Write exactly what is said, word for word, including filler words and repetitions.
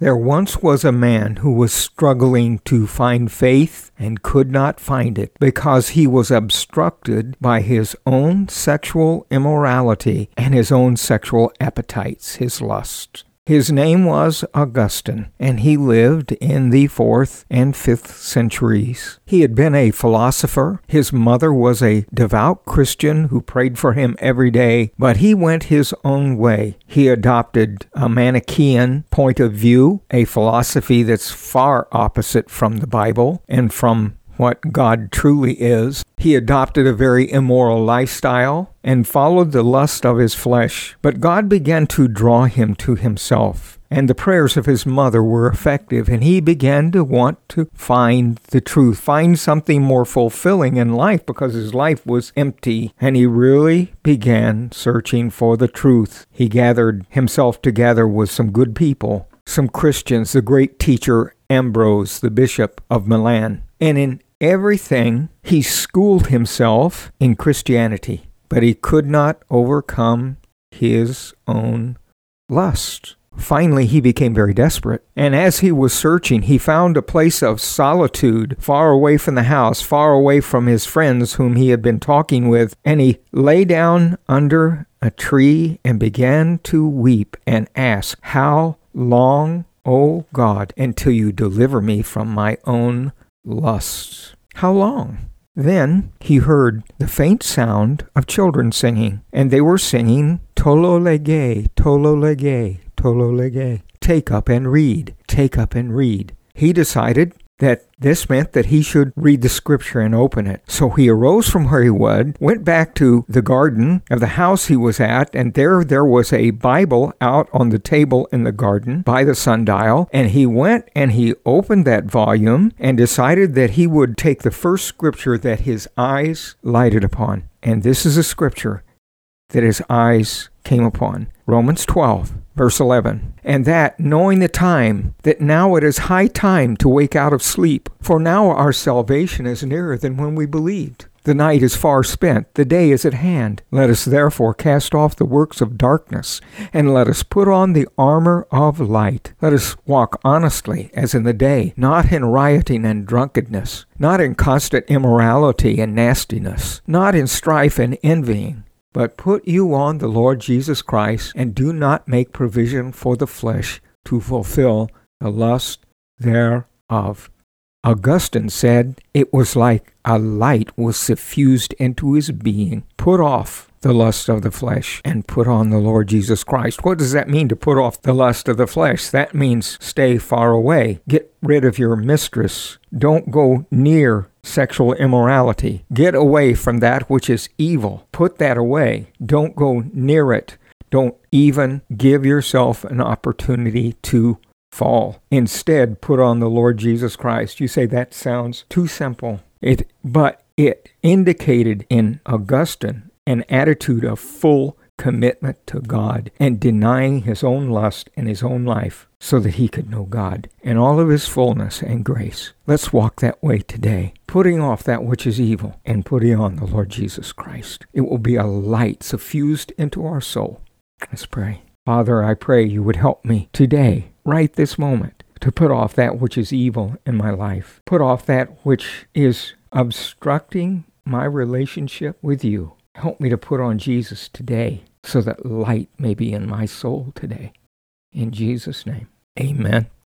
There once was a man who was struggling to find faith and could not find it because he was obstructed by his own sexual immorality and his own sexual appetites, his lusts. His name was Augustine, and he lived in the fourth and fifth centuries. He had been a philosopher. His mother was a devout Christian who prayed for him every day, but he went his own way. He adopted a Manichaean point of view, a philosophy that's far opposite from the Bible and from what God truly is. He adopted a very immoral lifestyle and followed the lust of his flesh. But God began to draw him to himself, and the prayers of his mother were effective, and he began to want to find the truth, find something more fulfilling in life because his life was empty, and he really began searching for the truth. He gathered himself together with some good people, some Christians, the great teacher Ambrose, the bishop of Milan, and in everything, he schooled himself in Christianity, but he could not overcome his own lust. Finally, he became very desperate, and as he was searching, he found a place of solitude far away from the house, far away from his friends whom he had been talking with, and he lay down under a tree and began to weep and ask, "How long, O God, until you deliver me from my own lusts? How long?" Then he heard the faint sound of children singing, and they were singing, "Tolo lege, tolo lege, tolo lege." Take up and read, take up and read. He decided that this meant that he should read the scripture and open it. So he arose from where he was, went back to the garden of the house he was at, and there there was a Bible out on the table in the garden by the sundial, and he went and he opened that volume and decided that he would take the first scripture that his eyes lighted upon. And this is a scripture that his eyes came upon. Romans twelve, verse eleven. "And that, knowing the time, that now it is high time to wake out of sleep, for now our salvation is nearer than when we believed. The night is far spent, the day is at hand. Let us therefore cast off the works of darkness, and let us put on the armor of light. Let us walk honestly as in the day, not in rioting and drunkenness, not in constant immorality and nastiness, not in strife and envying. But put you on the Lord Jesus Christ, and do not make provision for the flesh to fulfill the lust thereof." Augustine said it was like a light was suffused into his being. Put off the lust of the flesh and put on the Lord Jesus Christ. What does that mean, to put off the lust of the flesh? That means stay far away. Get rid of your mistress. Don't go near sexual immorality. Get away from that which is evil. Put that away. Don't go near it. Don't even give yourself an opportunity to fall. Instead, put on the Lord Jesus Christ. You say that sounds too simple. It, but it indicated in Augustine an attitude of full commitment to God and denying his own lust and his own life so that he could know God in all of his fullness and grace. Let's walk that way today, putting off that which is evil and putting on the Lord Jesus Christ. It will be a light suffused into our soul. Let's pray. Father, I pray you would help me today, right this moment, to put off that which is evil in my life. Put off that which is obstructing my relationship with you. Help me to put on Jesus today so that light may be in my soul today. In Jesus' name, amen.